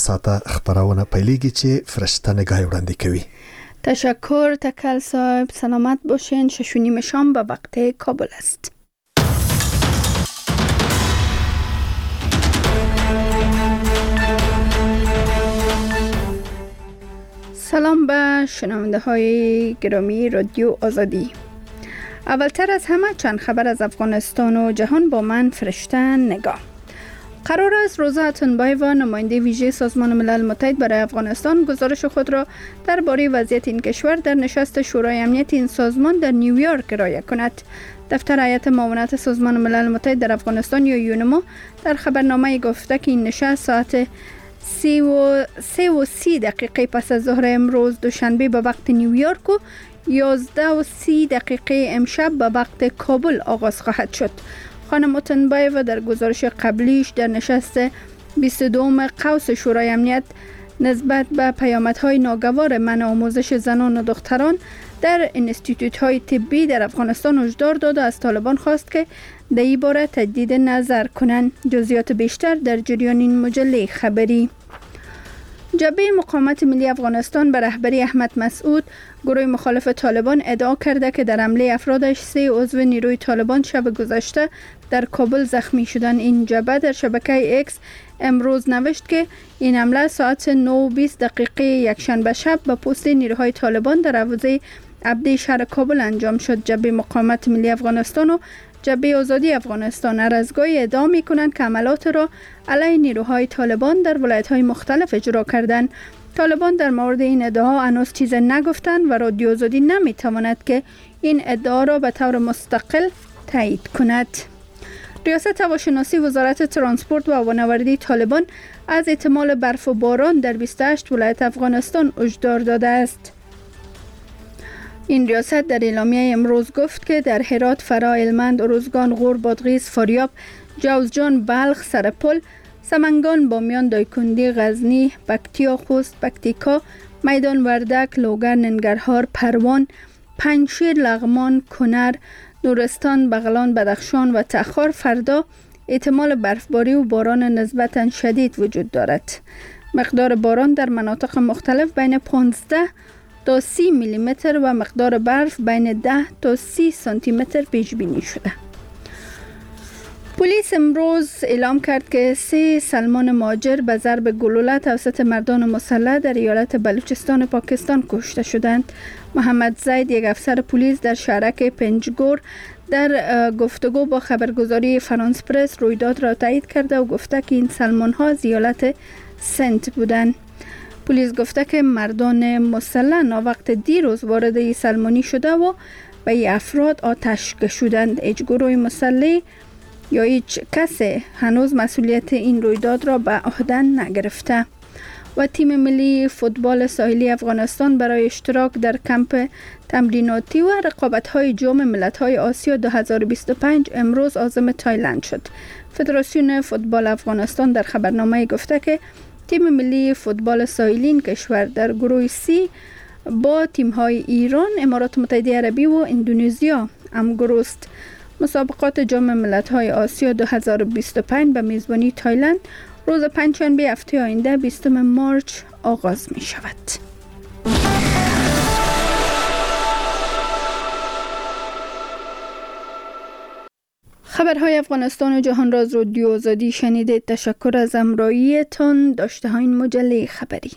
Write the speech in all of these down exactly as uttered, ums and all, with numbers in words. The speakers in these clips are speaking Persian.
ساعته خبرونه پیلیږي چې فرشته نگاه وړاندې کوي. تشکر تکل صاحب، سلامت باشین. شش و نیم شام به وقت کابل است. سلام به شنونده های گرامی رادیو آزادی. اولتر از همه چند خبر از افغانستان و جهان با من فرشته نگاه. قرار است روزا اتنبایوا، نماینده ویژه سازمان ملل متحد برای افغانستان، گزارش خود را درباره وضعیت این کشور در نشست شورای امنیت این سازمان در نیویورک ارائه کند. دفتر هیئت معاونت سازمان ملل متحد در افغانستان یا یونما در خبرنامه گفته که این نشست ساعت سی و سی و سی دقیقه پس از ظهر امروز دوشنبه به وقت نیویورک و یازده و سی دقیقه امشب به وقت کابل آغاز خواهد شد. خانم اتنبایوا در گزارش قبلیش در نشست بیست و دوم قوس شورای امنیت نسبت به پیامدهای ناگوار منع آموزش زنان و دختران در انستیتوت‌های طبی در افغانستان هشدار داد و از طالبان خواست که در این باره تجدید نظر کنند. جزئیات بیشتر در جریان این مجله خبری. جبهه مقاومت ملی افغانستان به رهبری احمد مسعود، گروه مخالف طالبان، ادعا کرده که در حمله افرادش سه عضو نیروی طالبان شب گذشته در کابل زخمی شدند. این جبهه در شبکه اکس امروز نوشت که این حمله ساعت نه و بیست دقیقه یکشنبه شب به پست نیروهای طالبان در حوزه عبده شهر کابل انجام شد. جبهه مقاومت ملی افغانستان و جبهه آزادی افغانستان هر از گاهی ادعا می‌کنند که عملات را علیه نیروهای طالبان در ولایت‌های مختلف اجرا کردند. طالبان در مورد این ادعا هنوز چیز نگفتند و رادیو آزادی نمی‌تواند که این ادعا را به طور مستقل تایید کند. ریاست هواشناسی وزارت ترانسپورت و هوانوردی طالبان از احتمال برف و باران در بیست و هشت ولایت افغانستان هشدار داده است. این ریاست در اعلامیه امروز گفت که در هرات، فرا، هلمند، ارزگان، غور، بادغیس، فاریاب، جوزجان، بلخ، سرپل، سمنگان، بامیان، دایکندی، غزنی، پکتیا، خوست، پکتیکا، میدان وردک، لوگر، ننگرهار، پروان، پنجشیر، لغمان، کنر، نورستان، بغلان، بدخشان و تخار فردا احتمال برفباری و باران نسبتاً شدید وجود دارد. مقدار باران در مناطق مختلف بین پانزده تا سی میلی متر و مقدار برف بین ده تا سی سانتی متر پیش بینی شده. پلیس امروز اعلام کرد که سه سلمان مهاجر به ضرب گلوله توسط مردان مسلح در ایالت بلوچستان پاکستان کشته شدند. محمد زید، یک افسر پلیس در شهرک پنجگور، در گفتگو با خبرگزاری فرانس پرس رویداد را تایید کرده و گفته که این سلمان ها از ایالت سنت بودند. پلیس گفته که مردان مسلح ناوقت دیروز وارد این سلمانی شده و به این افراد آتش کشیدند. هیچ گروه مسلح یا هیچ کسی هنوز مسئولیت این رویداد را به عهده نگرفته. و تیم ملی فوتبال ساحلی افغانستان برای اشتراک در کمپ تمریناتی و رقابت‌های جام ملت‌های آسیا دو هزار و بیست و پنج امروز عازم تایلند شد. فدراسیون فوتبال افغانستان در خبرنامه گفته که تیم ملی فوتبال ساحلی این کشور در گروه سی با تیم‌های ایران، امارات متحده عربی و اندونزیا همگروه است. مسابقات جام ملت‌های آسیا دو هزار و بیست و پنج به میزبانی تایلند روز پنجشنبه هفته آینده بیستم مارچ آغاز می شود. خبرهای افغانستان و جهان را از رادیو آزادی شنیدید. تشکر از همراهیتان. داشته ها این مجله خبری.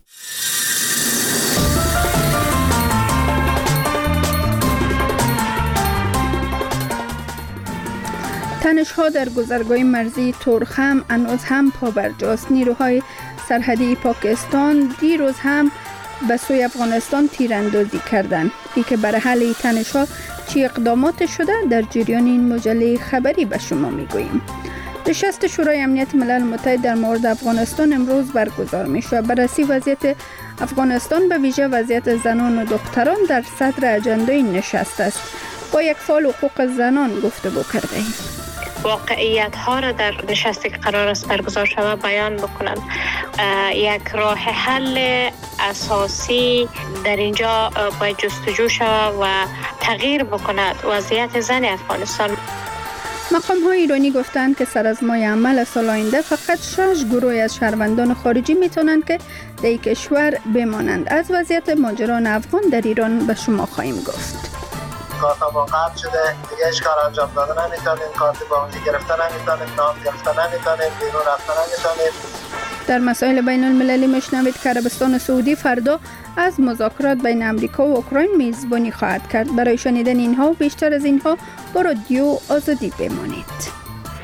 تنش‌ها در گذرگاه مرزی تورخم هنوز هم پابرجاست. نیروهای سرحدی پاکستان دیروز هم به سوی افغانستان تیراندازی کردند. ای که برای حل این تنش‌ها چی اقدامات شده در جریان این مجله خبری به شما میگوییم. نشست شورای امنیت ملل متحد در مورد افغانستان امروز برگزار میشه. بررسی وضعیت افغانستان به ویژه وضعیت زنان و دختران در صدر اجنده این نشست است. با یک فعال حقوق زنان گفتگو کرده ایم. واقعیت ها را در نشستی که قرار است برگزار شود بیان بکنند. یک راه حل اساسی در اینجا باید جستجو شود و تغییر بکند وضعیت زن افغانستان. مقام های ایرانی گفتند که سر از ماه عمل سال آینده فقط شش گروه از شهروندان خارجی میتونند که در کشور بمانند. از وضعیت مهاجران افغان در ایران به شما خواهیم گفت. کارت ما قطع شده، دیگه هیچ کار انجام دادن نمیتونیم، کارت بانکی گرفتن نمیتونیم، نام گرفتن نمیتونیم، بیرون رفتن نمیتونیم. در مسائل بین المللی میشنوید که عربستان سعودی فردا از مذاکرات بین امریکا و اوکراین میزبانی خواهد کرد. برای شنیدن اینها و بیشتر از اینها با رادیو آزادی بمانید.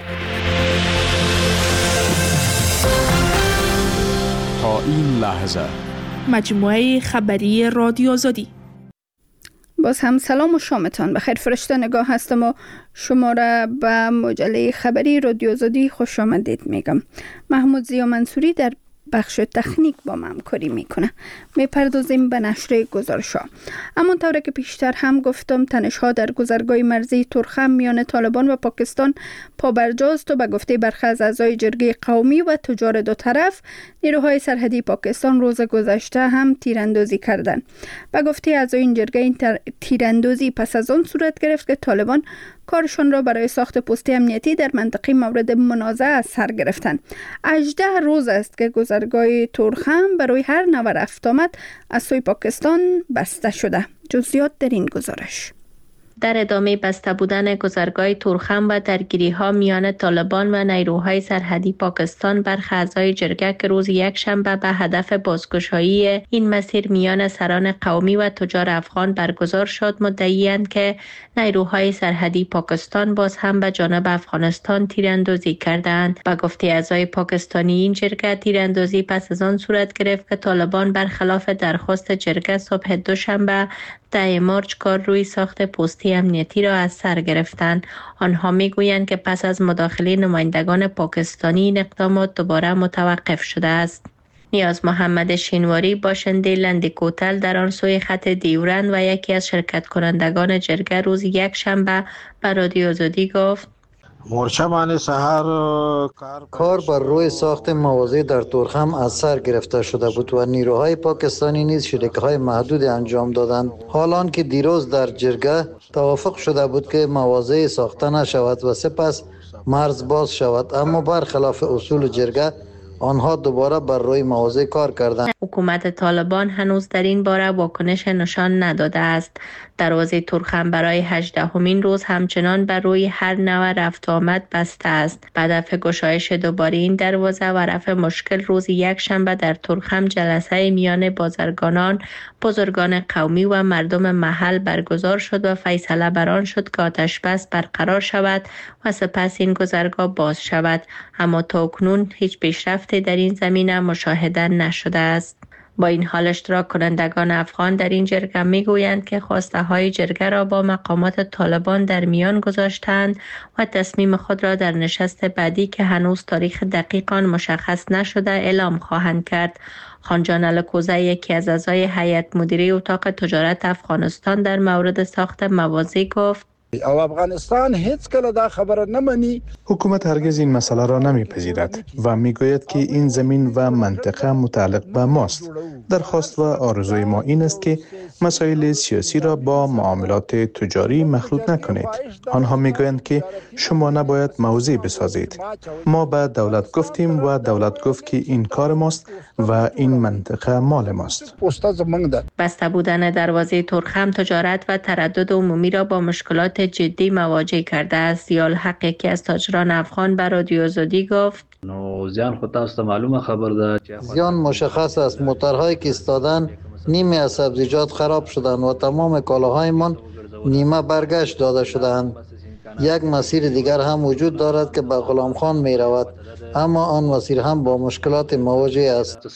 تا این لحظه مجموعه خبری رادیو آزادی. باز هم سلام و شامتان بخیر. فرشته نگاه هستم و شما را به مجله خبری رادیو آزادی خوش آمدید میگم. محمود زیا منصوری در بخش تکنیک با ما همکاری میکنه. میپردازیم به نشر گزارش‌ها. اما طوری که پیشتر هم گفتم، تنش‌ها در گذرگاه مرزی تورخم میان طالبان و پاکستان پابرجاست و به گفته برخی از اعضای جرگه قومی و تجار دو طرف، نیروهای سرحدی پاکستان روز گذشته هم تیراندازی کردند. به گفته اعضای این جرگه، این تیراندازی پس از آن صورت گرفت که طالبان کارشان را برای ساخت پست امنیتی در منطقه مورد منازعه از سر گرفتند. هجده روز است که گذرگاه تورخم برای هر نوع رفت آمد از سوی پاکستان بسته شده. جزئیات در این گزارش. در ادامه بسته بودن گذرگاه تورخم و درگیری‌ها میان طالبان و نیروهای سرحدی پاکستان، برخی اعضای جرگه که روز یکشنبه به هدف بازگشایی این مسیر میان سران قومی و تجار افغان برگزار شد، مدعی‌اند که نیروهای سرحدی پاکستان باز هم به جانب افغانستان تیراندازی کردند. به گفته اعضای پاکستانی این جرگه، تیراندازی پس از آن صورت گرفت که طالبان برخلاف درخواست جرگه صبح دوشنبه ده مارچ کار روی ساخت پستی امنیتی را از سر گرفتند. آنها میگویند که پس از مداخله نمایندگان پاکستانی این اقدامات دوباره متوقف شده است. نیاز محمد شینواری، باشنده لندکوتل در آن سوی خط دیورند و یکی از شرکت کنندگان جرگه، روز یک شنبه به رادیو آزادی گفت: مورچه معنی سهر کار بر روی ساخت مواضع در تورخم از سر گرفته شده بود و نیروهای پاکستانی نیز شرکت‌های محدود انجام دادند. حالان که دیروز در جرگه توافق شده بود که مواضع ساخته نشود و سپس مرز باز شود، اما برخلاف اصول جرگه آنها دوباره بر روی مواضع کار کردند. حکومت طالبان هنوز در این باره واکنش نشان نداده است. دروازه تورخم برای هجدهمین روز همچنان بر روی هر نوع رفت آمد بسته است. به هدف گشایش دوباره این دروازه و رفع مشکل، روز یک شنبه در تورخم جلسه میان بازرگانان، بزرگان قومی و مردم محل برگزار شد و فیصله بر آن شد که آتشبس برقرار شود و سپس این گذرگاه باز شود. اما تا اکنون هیچ پیشرفتی در این زمینه مشاهده نشده است. با این حال اشتراک کنندگان افغان در این جرگه میگویند که خواسته های جرگه را با مقامات طالبان در میان گذاشتند و تصمیم خود را در نشست بعدی که هنوز تاریخ دقیق آن مشخص نشده اعلام خواهند کرد. خانجان الکوزه، یکی از اعضای هیئت مدیره اتاق تجارت افغانستان، در مورد ساخت مواضع گفت: او افغانستان هیچ کله دا خبر نمانی. حکومت هرگز این مسئله را نمیپذیرد و میگوید که این زمین و منطقه متعلق به ماست. درخواست و آرزوی ما این است که مسائل سیاسی را با معاملات تجاری مخلوط نکنید. آنها میگویند که شما نباید موضع بسازید. ما به دولت گفتیم و دولت گفت که این کار ماست و این منطقه مال ماست. بسته بودن دروازه تورخم تجارت و تردد عمومی را با مشکلات جدی مواجه کرده است. زیال حق، یکی از تاجران افغان، به رادیو آزادی گفت: نو زیان خود تاسو معلومه خبر ده. زیان مشخص است. موترهایی که ایستادن، نیمه از سبزیجات خراب شدند و تمام کالاهایمان نیمه برگشت داده شدند. یک مسیر دیگر هم وجود دارد که به غلام خان می رود، اما آن مسیر هم با مشکلات مواجه است.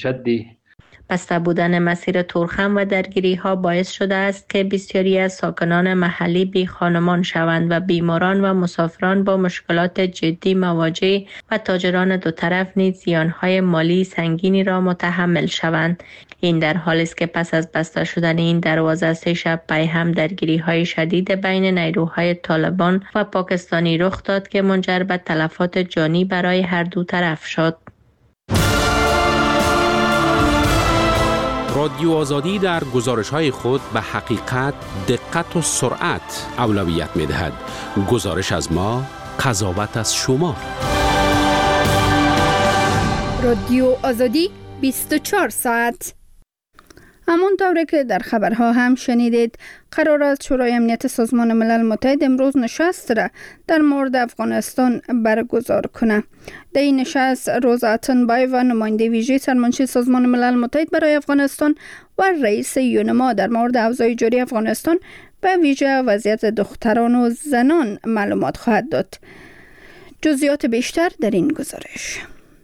بسته بودن مسیر تورخم و درگیری ها باعث شده است که بسیاری از ساکنان محلی بی خانمان شوند و بیماران و مسافران با مشکلات جدی مواجه و تاجران دو طرف نیز زیانهای مالی سنگینی را متحمل شوند. این در حالی است که پس از بسته شدن این دروازه سه شب پی هم درگیری های شدید بین نیروهای طالبان و پاکستانی رخ داد که منجر به تلفات جانی برای هر دو طرف شد. رادیو آزادی در گزارش‌های خود به حقیقت، دقت و سرعت اولویت می‌دهد. گزارش از ما قضاوت از شما. رادیو آزادی بیست و چهار ساعت. همون طوری که در خبرها هم شنیدید، قرار است شورای امنیت سازمان ملل متحد امروز نشست را در مورد افغانستان برگزار کنه. در این نشست روزا اتنبایوا، نماینده ویژه سرمنشی سازمان ملل متحد برای افغانستان و رئیس یونما در مورد اوضاع جاری افغانستان به ویژه وضعیت دختران و زنان معلومات خواهد داد. جزئیات بیشتر در این گزارش.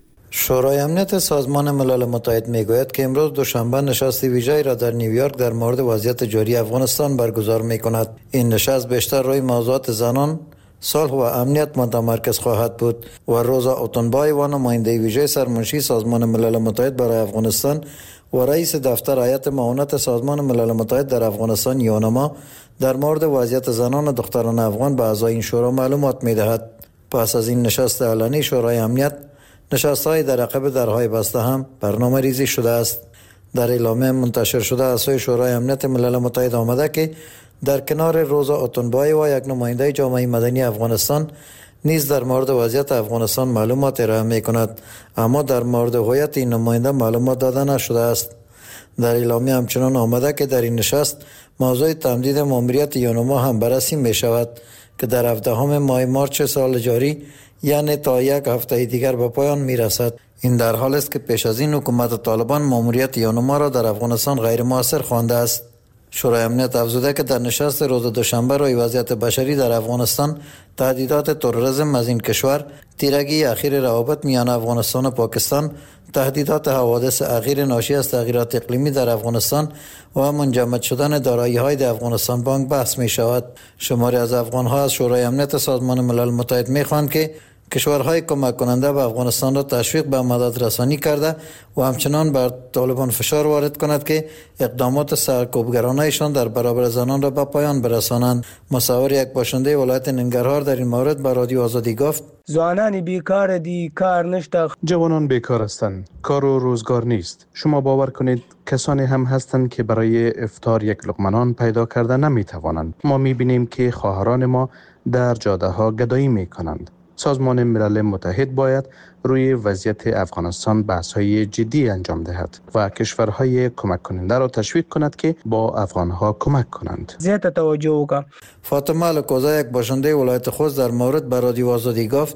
شورای امنیت سازمان ملل متحد میگوید که امروز دوشنبه نشست ویژه‌ای را در نیویورک در مورد وضعیت جاری افغانستان برگزار می‌کند. این نشست بیشتر روی موضوعات زنان، صلح و امنیت متمرکز خواهد بود و روزا اتنبایوا، نماینده ویژه سرمنشی سازمان ملل متحد برای افغانستان و رئیس دفتر هیئت معاونت سازمان ملل متحد در افغانستان یونما در مورد وضعیت زنان و دختران افغان به اعضای این شورا معلومات می‌دهد. پس از این نشست علنی شورای امنیت، نشست‌های در عقب درهای بسته هم برنامه ریزی شده است. در اعلامیه منتشر شده از سوی شورای امنیت ملل متحد آمده که در کنار روزا اتنبایوا و یک نماینده جامعه مدنی افغانستان نیز در مورد وضعیت افغانستان معلومات ارائه می‌کند، اما در مورد هویت این نماینده معلومات داده نشده است. در اعلامیه همچنان آمده که در این نشست موضوع تمدید ماموریت یونما هم بررسی می‌شود که در هفدهم ماه مارچ سال جاری، یعنی تا یک هفته دیگر به پایان میرسد. این در حال است که پیش از این حکومت طالبان ماموریت یونما را در افغانستان غیر مؤثر خوانده است. شورای امنیت افزوده که در نشست روز دوشنبه روی وضعیت بشری در افغانستان، تهدیدات تروریسم از این کشور، تیرگی اخیر روابط میان افغانستان و پاکستان، تهدیدات حوادث اخیر ناشی از تغییرات اقلیمی در افغانستان و منجمد شدن دارایی‌های در افغانستان بانک بحث می شود. شماری از افغان‌ها از شورای امنیت سازمان ملل متحد می خواهند که کشورهای کمک کننده به افغانستان را تشویق به مدد رسانی کرده و همچنان بر طالبان فشار وارد کند که اقدامات سرکوبگرانه‌شان در برابر زنان را به پایان برسانند. مصور یک باشنده ولایت ننگرهار در این مورد به رادیو آزادی گفت: زنان بیکار دی، کار نشته، جوانان بیکار هستند، کار و روزگار نیست. شما باور کنید کسانی هم هستند که برای افطار یک لقمه نان پیدا کرده نمی توانند. ما می بینیم که خواهران ما در جاده ها گدایی می کنند. سازمان ملل متحد باید روی وضعیت افغانستان بحث‌های جدی انجام دهد و کشورهای کمک کننده را تشویق کند که با افغانها کمک کنند. زیاد توجه وکړه. فاطمه الکوزا، یک باشنده ولایت خوست، در مورد به رادیو آزادی گفت: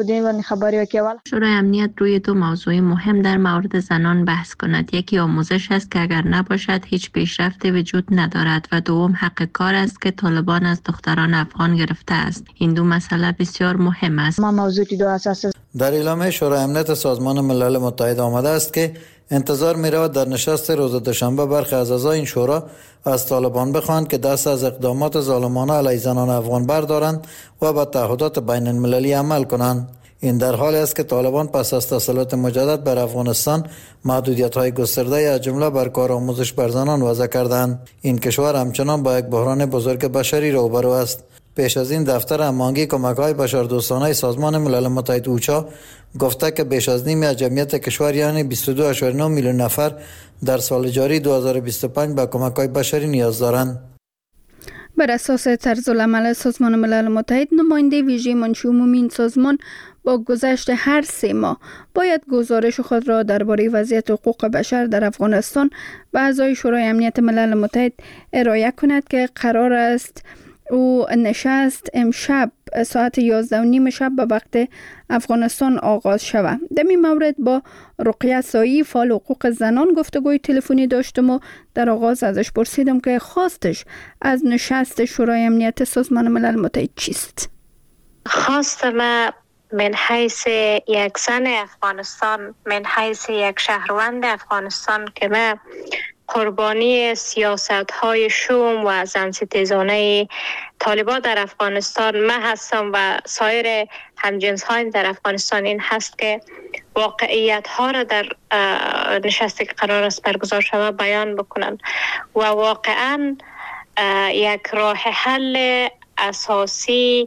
شورای امنیت روی دو موضوع مهم در مورد زنان بحث کند. یکی آموزش است که اگر نباشد هیچ پیشرفتی وجود ندارد و دوم حق کار است که طالبان از دختران افغان گرفته است. این دو مسئله بسیار مهم است. ما موضوع دو اساس در اعلامیه شورای امنیت سازمان ملل متحد آمده است که انتظار می رود در نشست روز دوشنبه برخی از اعضای این شورا از طالبان بخواهند که دست از اقدامات ظالمانه علیه زنان افغان بردارند و به تعهدات بین المللی عمل کنند. این در حالی است که طالبان پس از تسلط مجدد بر افغانستان محدودیت‌های گسترده از جمله بر کار آموزش بر زنان وضع کردند. این کشور همچنان با یک بحران بزرگ بشری روبرو است. پیش از این دفتر هماهنگی کمک‌های بشردوستانه سازمان ملل متحد اوچا گفته که بیش از نیم از جمعیت کشور یعنی بیست و دو ممیز نه میلیون نفر در سال جاری دو هزار و بیست و پنج به کمک‌های بشری نیاز دارند. بر اساس طرز العمل سازمان ملل متحد، نماینده ویژه منشی عمومی این سازمان با گذشت هر سه ماه باید گزارش خود را درباره وضعیت حقوق بشر در افغانستان به اعضای شورای امنیت ملل متحد ارائه کند که قرار است او نشست امشب ساعت یازده و نیم شب به وقت افغانستان آغاز شود. در این مورد با رقیه سایی، فعال حقوق زنان، گفتگوی تلفنی داشتم و در آغاز ازش پرسیدم که خواستش از نشست شورای امنیت سازمان ملل متحد چیست. خواست ما من حیث یک زن افغانستان، من حیث یک شهروند افغانستان که ما قربانی سیاست های شوم و زنستیزانه طالبان در افغانستان من هستم و سایر همجنس های در افغانستان، این هست که واقعیت ها را در نشستی که قرار است برگزار شود بیان بکنن و واقعا یک راه حل اساسی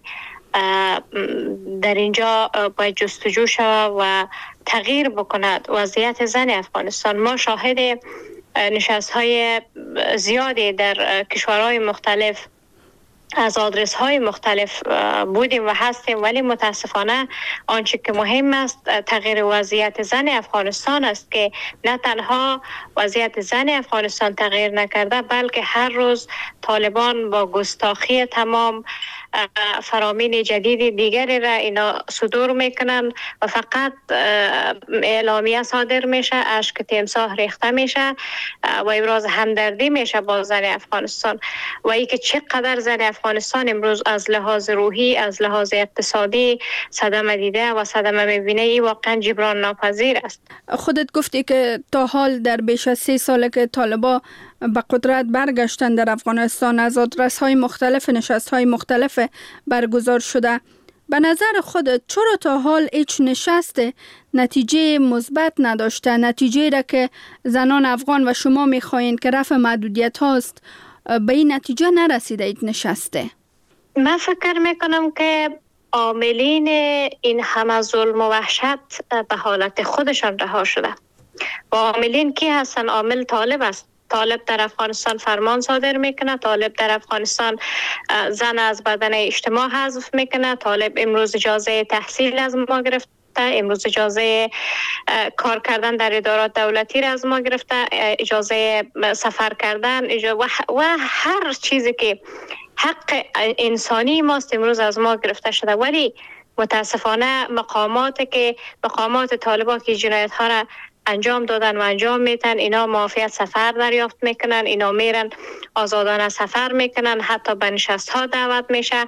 در اینجا باید جستجو شود و تغییر بکند وضعیت زن افغانستان. ما شاهد نشست های زیادی در کشورهای مختلف از آدرس های مختلف بودیم و هستیم، ولی متاسفانه آنچه که مهم است تغییر وضعیت زن افغانستان است که نه تنها وضعیت زن افغانستان تغییر نکرده، بلکه هر روز طالبان با گستاخی تمام فرامین جدید دیگری را اینا صدور میکنن و فقط اعلامیه صادر میشه، اشک تمساح ریخته میشه و ابراز همدردی میشه با زن افغانستان و ای که چقدر زن افغانستان امروز از لحاظ روحی، از لحاظ اقتصادی صدمه دیده و صدمه میبینه، ای واقعا جبران ناپذیر است. خودت گفتی که تا حال در بیش از سه ساله که طالبا به قدرت برگشتن در افغانستان از آدرس های مختلف نشست های مختلف برگزار شده. به نظر خودت چرا تا حال هیچ نشست نتیجه مثبت نداشته؟ نتیجه را که زنان افغان و شما میخواین که رفع محدودیت هاست به این نتیجه نرسیده این نشسته؟ من فکر میکنم که عاملین این همه ظلم و وحشت به حالت خودشان رها شده. و عاملین کی هستن؟ عامل طالب است. طالب در افغانستان فرمان صادر میکنه، طالب در افغانستان زن از بدن اجتماع حذف میکنه، طالب امروز اجازه تحصیل از ما گرفته، امروز اجازه کار کردن در ادارات دولتی را از ما گرفته، اجازه سفر کردن و هر چیزی که حق انسانی ماست امروز از ما گرفته شده. ولی متاسفانه مقامات که مقامات طالبان که جنایت ها را انجام دادن و انجام میتن، اینا معافیت سفر دریافت میکنن، اینا میرن آزادانه سفر میکنن، حتی به نشست ها دعوت میشه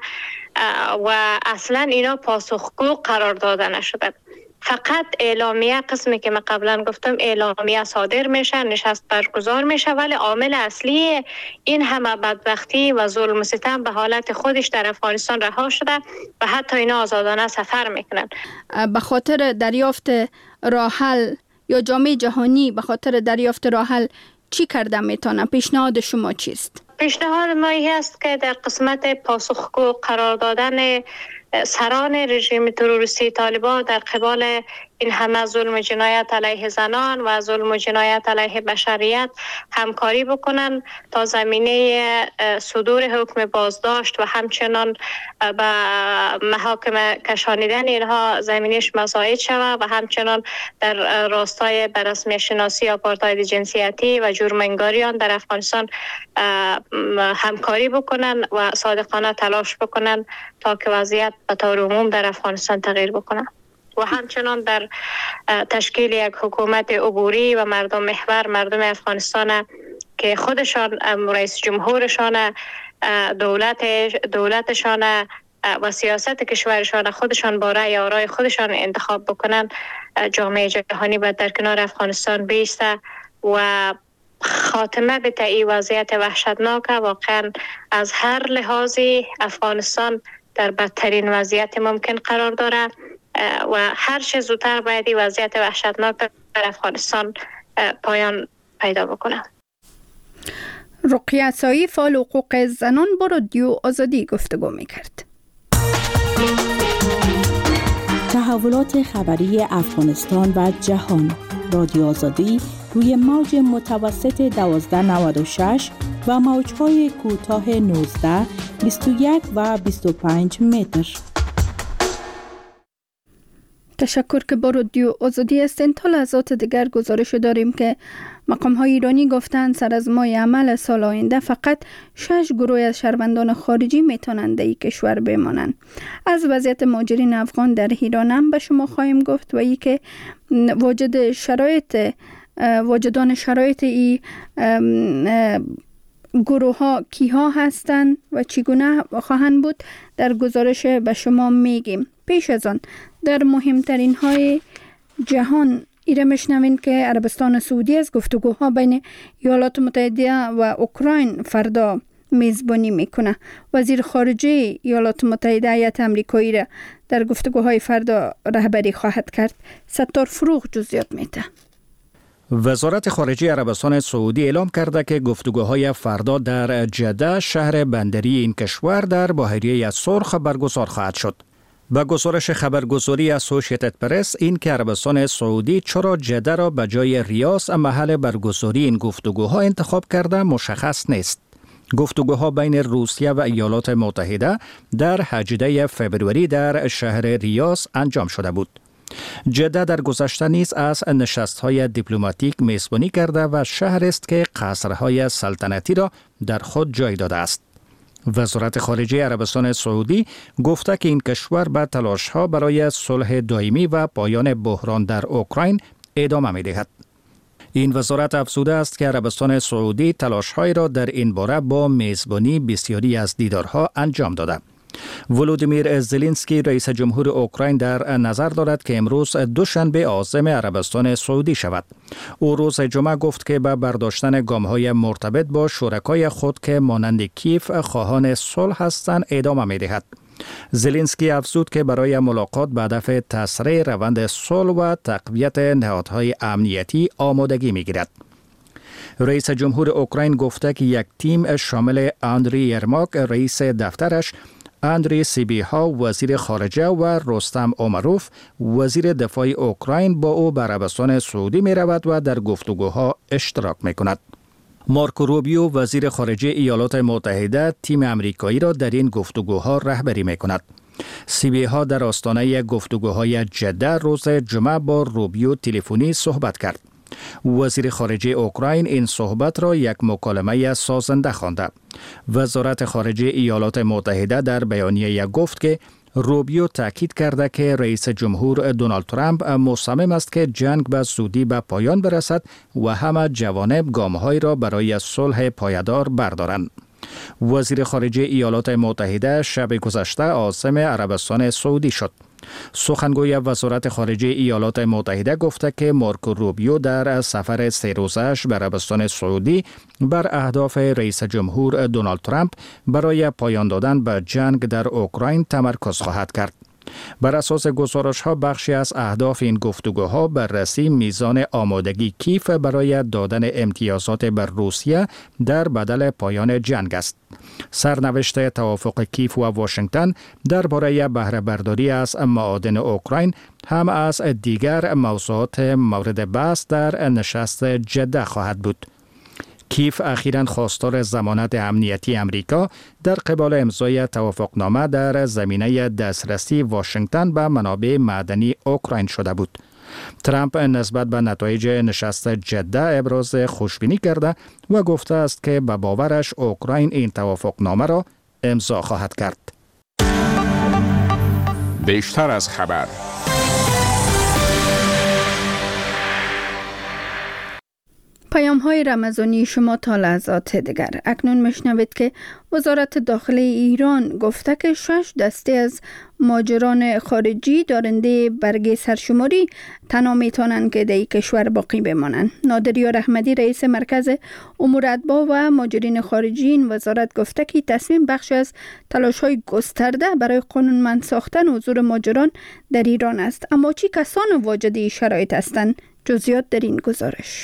و اصلا اینا پاسخگو قرار داده نشدن. فقط اعلامیه، قسمی که من قبلا گفتم اعلامیه صادر میشه، نشست برگزار میشه، ولی عامل اصلی این همه بدبختی و ظلم و ستم به حالت خودش در افغانستان رها شده و حتی اینا آزادانه سفر میکنن. به خاطر دریافت راه حل یا جامعه جهانی به خاطر دریافت راه حل چی کرده میتونه؟ پیشنهاد شما چیست؟ پیشنهاد ما این است که در قسمت پاسخگو قرار دادن سران رژیم تروریستی طالبان در قبال این همه ظلم و جنایت علیه زنان و ظلم و جنایت علیه بشریت همکاری بکنن تا زمینه صدور حکم بازداشت و همچنان به محاکم کشانیدن اینها زمینش مساعد شود و همچنان در راستای بررسمی شناسی آپارتاید جنسیتی و جرم‌انگاریان در افغانستان همکاری بکنن و صادقانه تلاش بکنن تا که وضعیت به طور عموم در افغانستان تغییر بکنه و همچنان در تشکیل یک حکومت عبوری و مردم محور، مردم افغانستان که خودشان رئیس جمهورشان، دولت دولتشان و سیاست کشورشان خودشان با رأی آرای خودشان انتخاب بکنن، جامعه جهانی باید در کنار افغانستان بیسته و خاتمه به این وضعیت وحشتناک. واقعا از هر لحاظی افغانستان در بدترین وضعیت ممکن قرار داره و هر چه زودتر باید این وضعیت وحشتناک در افغانستان پایان پیدا بکنه. رقیه سایی، فعال حقوق زنان، با رادیو آزادی گفتگو میکرد. تحولات خبری افغانستان و جهان. رادیو آزادی روی موج متوسط دوازده نود و شش و موج‌های کوتاه نوزده، بیست و یک و بیست و پنج متر. تشکر که با رادیو آزادی هستین. تا لحظات دیگر گزارش داریم که مقام‌های ایرانی گفتند سر از ماه عمل سال آینده فقط شش گروه از شهروندان خارجی میتونند در کشور بمانند. از وضعیت مهاجرین افغان در ایران هم به شما خواهیم گفت و ای که وجود شرایط وجودان شرایط ای گروه ها کیها هستند و چگونه خواهند بود در گزارش به شما میگیم. پیش از آن در مهمترین های جهان ایره میشنوین که عربستان سعودی از گفتگوها بین ایالات متحده و اوکراین فردا میزبانی میکنه. وزیر خارجه ایالات متحده هیئت آمریکایی را در گفتگوهای فردا رهبری خواهد کرد. ستار فروغ جزئیات میده. وزارت خارجه عربستان سعودی اعلام کرده که گفتگوهای فردا در جده، شهر بندری این کشور، در بحیره سرخ برگزار خواهد شد. با گزارش خبرگزاری اسوشییتد پرس، این که عربستان سعودی چرا جده را به جای ریاض محل برگزاری این گفتگوها انتخاب کرده مشخص نیست. گفتگوها بین روسیه و ایالات متحده در هجدهم فوریه در شهر ریاض انجام شده بود. جده در گذشته نیز از نشست‌های دیپلماتیک میزبانی کرده و شهر است که قصرهای سلطنتی را در خود جای داده است. وزارت خارجه عربستان سعودی گفته که این کشور به تلاش‌ها برای صلح دائمی و پایان بحران در اوکراین ادامه می‌دهد. این وزارت افزوده است که عربستان سعودی تلاش‌های را در این باره با میزبانی بسیاری از دیدارها انجام داده. ولودیمیر زلنسکی رئیس جمهور اوکراین در نظر دارد که امروز دوشنبه عازم عربستان سعودی شود. او روز جمعه گفت که به برداشتن گام‌های مرتبط با شرکای خود که مانند کیف خواهان صلح هستند ادامه می‌دهد. زلنسکی افزود که برای ملاقات به هدف تسریع روند صلح و تقویت نهادهای امنیتی آمادگی می‌گیرد. رئیس جمهور اوکراین گفته که یک تیم شامل آندری یرماک رئیس دفترش، اندری سیبیها وزیر خارجه و رستم اومروف وزیر دفاع اوکراین با او به عربستان سعودی می رود و در گفتگوها اشتراک می کند. مارکو روبیو وزیر خارجه ایالات متحده تیم امریکایی را در این گفتگوها رهبری می کند. سیبیها در آستانه گفتگوهای جده روز جمعه با روبیو تلفنی صحبت کرد. وزیر خارجه اوکراین این صحبت را یک مکالمه سازنده خوانده. وزارت خارجه ایالات متحده در بیانیه گفت که روبیو تاکید کرده که رئیس جمهور دونالد ترامپ مصمم است که جنگ به زودی به پایان برسد و همه جوانب گام‌هایی را برای صلح پایدار بردارند. وزیر خارجه ایالات متحده شب گذشته عازم عربستان سعودی شد. سخنگوی وزارت خارجه ایالات متحده گفته که مارکو روبیو در سفر سه روزه‌اش به عربستان سعودی بر اهداف رئیس جمهور دونالد ترامپ برای پایان دادن به جنگ در اوکراین تمرکز خواهد کرد. بر اساس گزارش‌ها بخشی از اهداف این گفتگوها بررسی میزان آمادگی کیف برای دادن امتیازات بر روسیه در بدل پایان جنگ است. سرنوشت توافق کیف و واشنگتن درباره بهره برداری از معادن اوکراین هم از دیگر موضوعات مورد بحث در نشست جده خواهد بود. کیف اخیراً خواستار ضمانت امنیتی امریکا در قبال امضای توافقنامه در زمینه دسترسی واشنگتن به منابع معدنی اوکراین شده بود. ترامپ نسبت به نتایج نشست جده ابراز خوشبینی کرده و گفته است که به باورش اوکراین این توافقنامه را امضا خواهد کرد. بیشتر از خبر. پیام های رمضانی شما تا لحظات دیگر. اکنون میشنوید که وزارت داخلی ایران گفته که شش دسته از مهاجران خارجی دارنده برگه سرشماری تنها میتونن که در کشور باقی بمانند. نادریار احمدی رئیس مرکز امور اتباع و مهاجرین خارجی این وزارت گفته که تصمیم بخش از تلاش های گسترده برای قانونمند ساختن حضور مهاجران در ایران است. اما چی کسان واجد این شرایط هستند؟ جزئیات در این گزارش.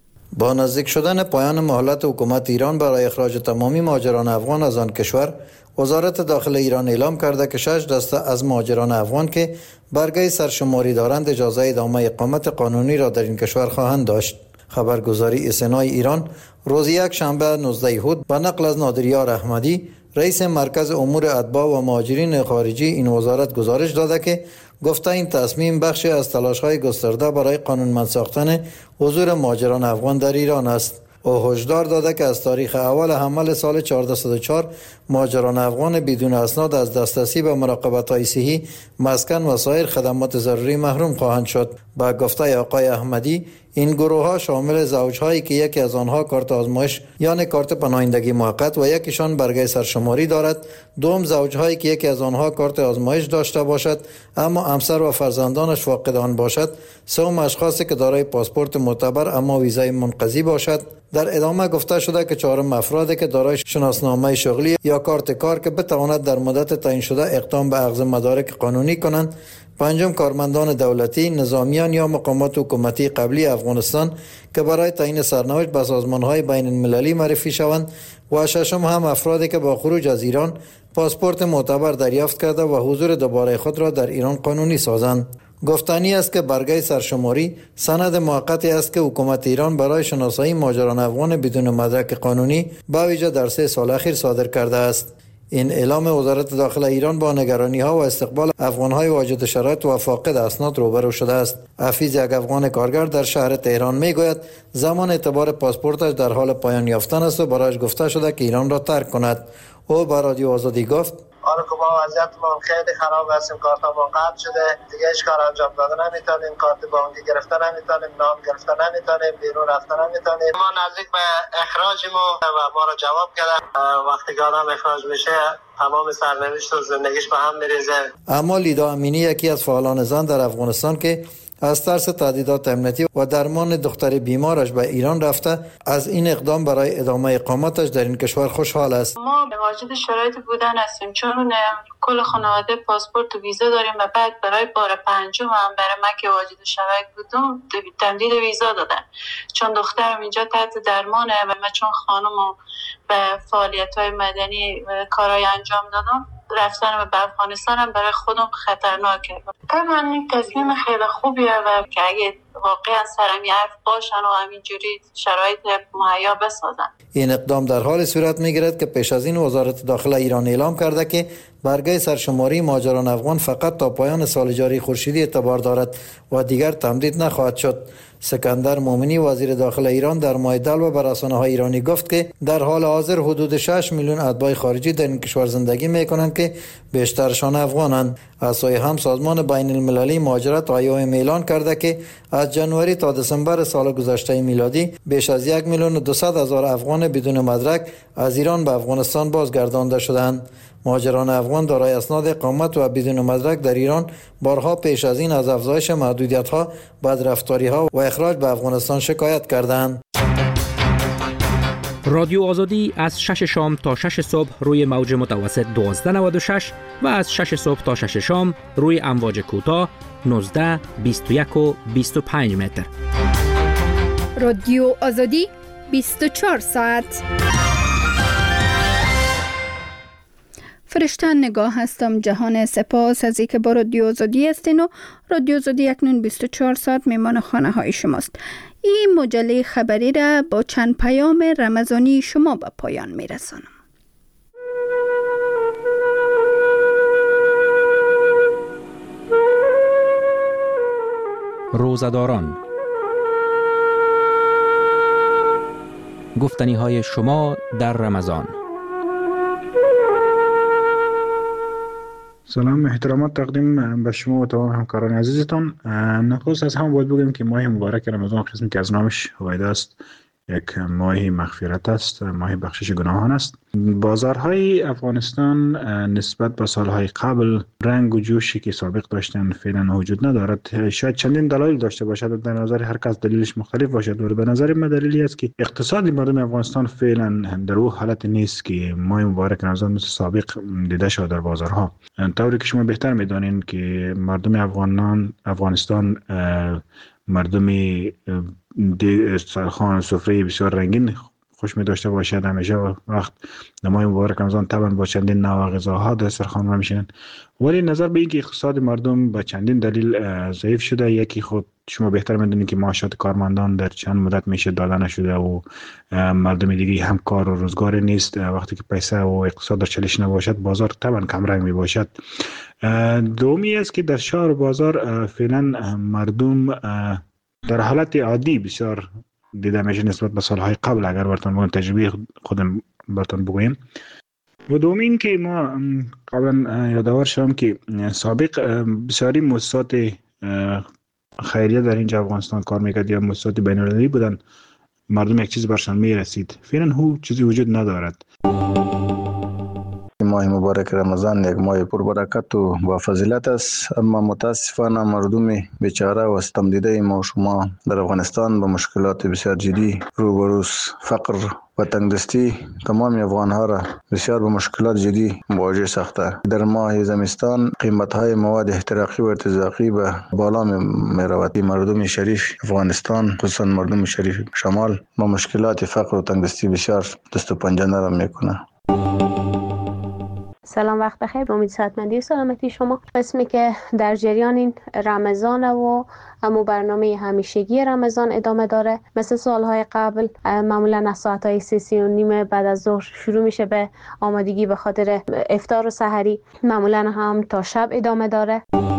با نزدیک شدن پایان مهلت حکومت ایران برای اخراج تمامی مهاجران افغان از آن کشور، وزارت داخلی ایران اعلام کرده که شش دسته از مهاجران افغان که برگه سرشماری دارند اجازه ادامه اقامت قانونی را در این کشور خواهند داشت. خبرگزاری اسنای ایران روز یک شنبه نوزدهم اود با نقل از نادریار احمدی رئیس مرکز امور اتباع و مهاجرین خارجی این وزارت گزارش داده که گفته این تصمیم بخشی از تلاش‌های گسترده برای قانونمند ساختن حضور مهاجران افغان در ایران است. او هشدار داده که از تاریخ اول حمل سال چهاردهصد و چهار مهاجران افغان بدون اسناد از دسترسی به مراقبت‌های صحی، مسکن و سایر خدمات ضروری محروم خواهند شد. با گفته آقای احمدی این گروه‌ها شامل زوج‌هایی که یکی از آنها کارت آزمایش یعنی کارت پناهندگی موقت و یکیشان برگه سرشماری دارد، دوم زوج‌هایی که یکی از آنها کارت آزمایش داشته باشد اما همسر و فرزندانش فاقد آن باشد، سوم اشخاصی که دارای پاسپورت معتبر اما ویزای منقضی باشد. در ادامه گفته شده که چهارم افرادی که دارای شناسنامه شغلی یا کارت کار که بتواند در مدت تعیین شده اقدام به اخذ مدارک قانونی کنند، پنجم کارمندان دولتی، نظامیان یا مقامات حکومتی قبلی افغانستان که برای تعیین سرنوشت به سازمان‌های بین المللی معرفی شوند و ششم هم افرادی که با خروج از ایران پاسپورت معتبر دریافت کرده و حضور دوباره خود را در ایران قانونی سازند. گفتنی است که برگه سرشماری سند موقتی است که حکومت ایران برای شناسایی مهاجران افغان بدون مدرک قانونی با ویژه در سه سال اخیر صادر کرده است. این اعلام وزارت داخله ایران با نگرانی ها و استقبال افغان های واجد شرایط و فاقد اسناد روبرو شده است. حفیظ، یک افغان کارگر در شهر تهران، میگوید زمان اعتبار پاسپورتش در حال پایان یافتن است و برایش گفته شده که ایران را ترک کند. او با رادیو آزادی گفت: حالا که ما وضعیتمون خیلی خراب هستیم، کارتمون قطع شده، دیگه هیچ کار انجام دادن نمیتونیم، کارت بانکی گرفتن نمیتونیم، نام گرفتن نمیتونیم، بیرون رفتن نمیتونیم. ما نزدیک به اخراجیم و ما را جواب کردن. وقتی که آدم اخراج میشه تمام سرنوشت و زندگیش به هم میریزه. اما لیدا امینی، یکی از فعالان زن در افغانستان که از ترس تهدیدات امنیتی و درمان دختر بیمارش به ایران رفته، از این اقدام برای ادامه اقامتش در این کشور خوشحال است. ما واجد شرایط بودن هستیم، چون کل خانواده پاسپورت و ویزا داریم و بعد برای بار پنجم هم برای من که واجد شرایط بودم تمدید ویزا دادن، چون دخترم اینجا تحت درمانه و من چون خانم و به فعالیت‌های مدنی کارهای انجام دادم، رفتن به افغانستان هم برای خودم خطرناکه. طبعا این تصمیم خیلی خوبیه و که اگه واقعا سرم یه حرف باشن و همینجوری شرایط مهیا بسازن. این اقدام در حال صورت میگیرد که پیش از این وزارت داخله ایران اعلام کرده که برگه سرشماری مهاجران افغان فقط تا پایان سال جاری خورشیدی اعتبار دارد و دیگر تمدید نخواهد شد. سکندر مومنی، وزیر داخله ایران، در ماه دلو به رسانه‌های ایرانی گفت که در حال حاضر حدود شش میلیون اتباع خارجی در این کشور زندگی میکنند که بیشترشان افغانند. از سوی هم سازمان بین المللی مهاجرت آی او ام اعلان کرده که از جنوری تا دسامبر سال گذشته میلادی بیش از یک میلیون و دویست هزار افغان بدون مدرک از ایران به افغانستان بازگردانده شدند. مهاجران افغان دارای اسناد اقامت و بدون مدرک در ایران بارها پیش از این از افزایش محدودیت‌ها، بدرفتاری‌ها و اخراج به افغانستان شکایت کردند. رادیو آزادی از شش شام تا شش صبح روی موج متوسط دوازده نود و شش و از شش صبح تا شش شام روی امواج کوتاه نوزده، بیست و یک و بیست و پنج متر. رادیو آزادی بیست و چهار ساعت. فرشته نگاه هستم جهان، سپاس از اینکه با رادیو آزادی هستین و رادیو آزادی اکنون بیست و چهار ساعت میمان خانه های شماست. این مجله خبری را با چند پیام رمضانی شما به پایان میرسانم. روزه‌داران، گفتنی های شما در رمضان. سلام، احترامات تقدیم به شما و تمام همکاران عزیزتان. نخست از هم باید بگم که ماه مبارک رمضان قسمی که از نامش هویدا است، یک ماه مغفرت است، ماه بخشش گناهان است. بازارهای افغانستان نسبت به سالهای قبل رنگ و جوشی که سابق داشتن فعلا وجود ندارد. شاید چندین دلایل داشته باشد، در نظر هر کس دلیلش مختلف باشد، ولی به نظر من دلیلی است که اقتصاد مردم افغانستان فعلا در او حالت نیست که ماه مبارک رمضان مثل سابق دیده شد در بازارها. طوری که شما بهتر میدانید که مردم افغانان افغانستان مردمی سرخوان سفره بسیار رنگین خوش می داشته باشد. همیشه وقت ماه مبارک رمضان طبعا با چندین نوع غذاها در سرخوان را میشینند، ولی نظر به اینکه اقتصاد مردم با چندین دلیل ضعیف شده، یکی خود شما بهتر میدونید که معاشات کارمندان در چند مدت میشه داده نشده و مردم دیگه هم کار و روزگار نیست. وقتی که پیسه و اقتصاد در چالش نباشد، بازار طبعا کم رنگ می باشد. دومی است که در شهر و بازار فعلا مردم در حالت عادی بسیار دیده میشه نسبت به سالهای قبل، اگر براتون بگم تجربه خودم براتون بگویم. و دومین که ما قبلا یادآور شدم که سابق بسیاری مؤسسات خیریه در اینجا افغانستان کار میکرد یا مؤسسات بین‌المللی بودن، مردم یک چیز برشان میرسید. فعلا هو چیزی وجود ندارد. ماه مبارک رمضان یک ماه پربرکت و با فضیلت است، اما متاسفانه مردم بیچاره و ستم دیده ما شما در افغانستان با مشکلات بسیار جدی روبروست. فقر و تنگدستی تمام افغانها را بسیار با مشکلات جدی مواجه ساخته. در ماه زمستان قیمت های مواد احتراقی و ارتزاقی به بالا می رود. مردم شریف افغانستان، خصوصا مردم شریف شمال، با مشکلات فقر و تنگدستی بسیار دست و پنجه نرم میکنه. سلام، وقت بخیر. امید صحتمندی و سلامتی شما. قسمی که در جریان این رمضان و همو برنامه همیشگی رمضان ادامه داره. مثل سالهای قبل معمولا از ساعتهای سه سی و نیم بعد از ظهر شروع میشه به آمادگی به خاطر افطار و سحری. معمولا هم تا شب ادامه داره.